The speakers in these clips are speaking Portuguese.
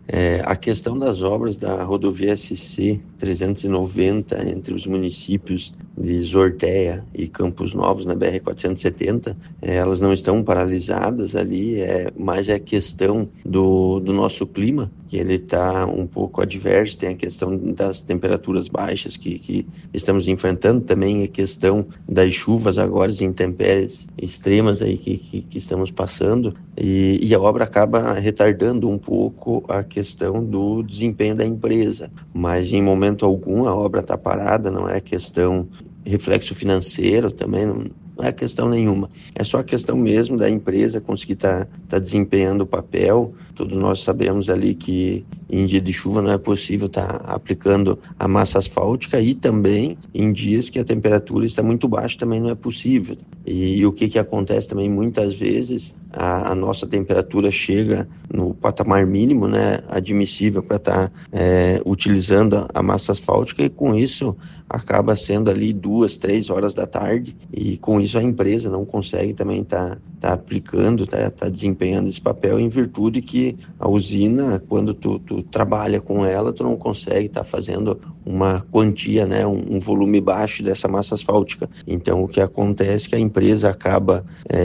A questão das obras da rodovia SC 390 entre os municípios de Zortéia e Campos Novos, na BR-470, elas não estão paralisadas ali, mas é questão do nosso clima, que ele está um pouco adverso. Tem a questão das temperaturas baixas que estamos enfrentando, também a questão das chuvas agora, as intempéries extremas aí que estamos passando, e a obra acaba retardando um pouco a questão do desempenho da empresa, mas em momento algum a obra está parada, não é questão reflexo financeiro também, não é questão nenhuma, é só a questão mesmo da empresa conseguir tá desempenhando o papel. Todos nós sabemos ali que em dia de chuva não é possível estar aplicando a massa asfáltica, e também em dias que a temperatura está muito baixa também não é possível. E o que acontece também muitas vezes, a nossa temperatura chega no patamar mínimo, né, admissível para estar utilizando a massa asfáltica, e com isso acaba sendo ali 2, 3 horas da tarde, e com isso a empresa não consegue também tá aplicando, tá desempenhando esse papel, em virtude que a usina, quando tu trabalha com ela, tu não consegue estar fazendo uma quantia, né, um volume baixo dessa massa asfáltica. Então o que acontece é que a empresa acaba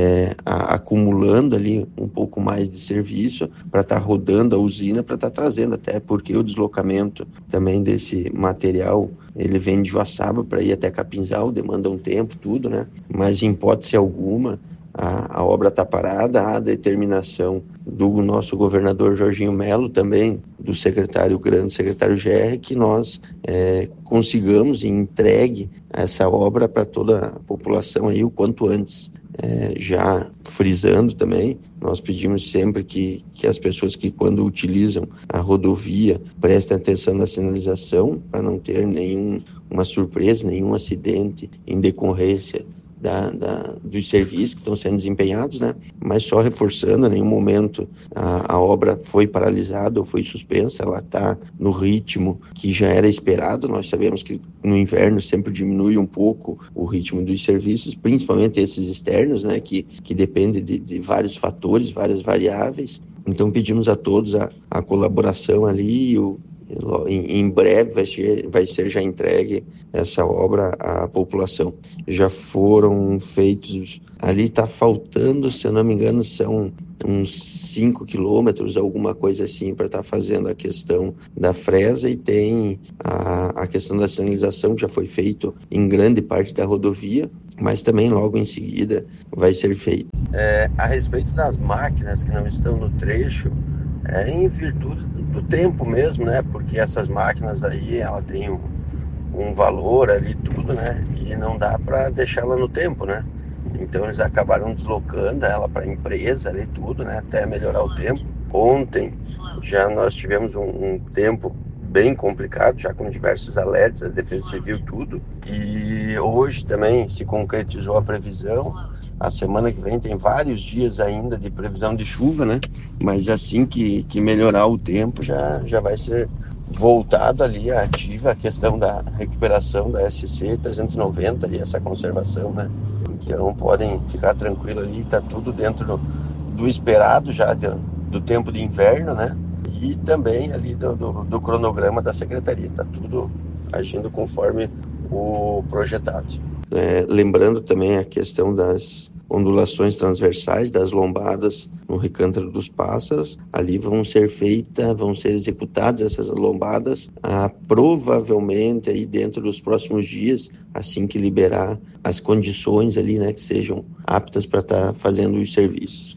acumulando ali um pouco mais de serviço para estar rodando a usina, para estar trazendo, até porque o deslocamento também desse material, ele vem de Joaçaba para ir até Capinzal, demanda um tempo, tudo, né? Mas em hipótese alguma, a obra está parada. A determinação do nosso governador Jorginho Melo, também do secretário GR, que nós consigamos e entregue essa obra para toda a população aí o quanto antes. Já frisando também, nós pedimos sempre que as pessoas que, quando utilizam a rodovia, prestem atenção na sinalização, para não ter nenhuma surpresa, nenhum acidente em decorrência dos serviços que estão sendo desempenhados, né? Mas só reforçando, em nenhum momento a obra foi paralisada ou foi suspensa, ela está no ritmo que já era esperado. Nós sabemos que no inverno sempre diminui um pouco o ritmo dos serviços, principalmente esses externos, né? Que dependem de vários fatores, várias variáveis. Então pedimos a todos a colaboração ali. Em breve vai ser já entregue essa obra à população. Já foram feitos, ali está faltando, se eu não me engano, são uns 5 quilômetros, alguma coisa assim, para estar fazendo a questão da fresa, e tem a questão da sinalização, que já foi feito em grande parte da rodovia, mas também logo em seguida vai ser feito. A respeito das máquinas que não estão no trecho, em virtude do tempo mesmo, né? Porque essas máquinas aí, ela tem um valor ali, tudo, né? E não dá para deixá-la no tempo, né? Então eles acabaram deslocando ela para a empresa ali, tudo, né? Até melhorar o tempo. Ontem já nós tivemos um tempo bem complicado, já com diversos alertas da Defesa Civil, tudo. E hoje também se concretizou a previsão. A semana que vem tem vários dias ainda de previsão de chuva, né? Mas assim que melhorar o tempo, já vai ser voltado ali ativa a questão da recuperação da SC 390 e essa conservação, né? Então podem ficar tranquilo ali, tá tudo dentro do esperado já do tempo de inverno, né? E também ali do cronograma da secretaria, tá tudo agindo conforme o projetado. Lembrando também a questão das ondulações transversais, das lombadas no Recântaro dos Pássaros. Ali vão ser executadas essas lombadas, provavelmente aí dentro dos próximos dias, assim que liberar as condições ali, né, que sejam aptas para estar fazendo os serviços.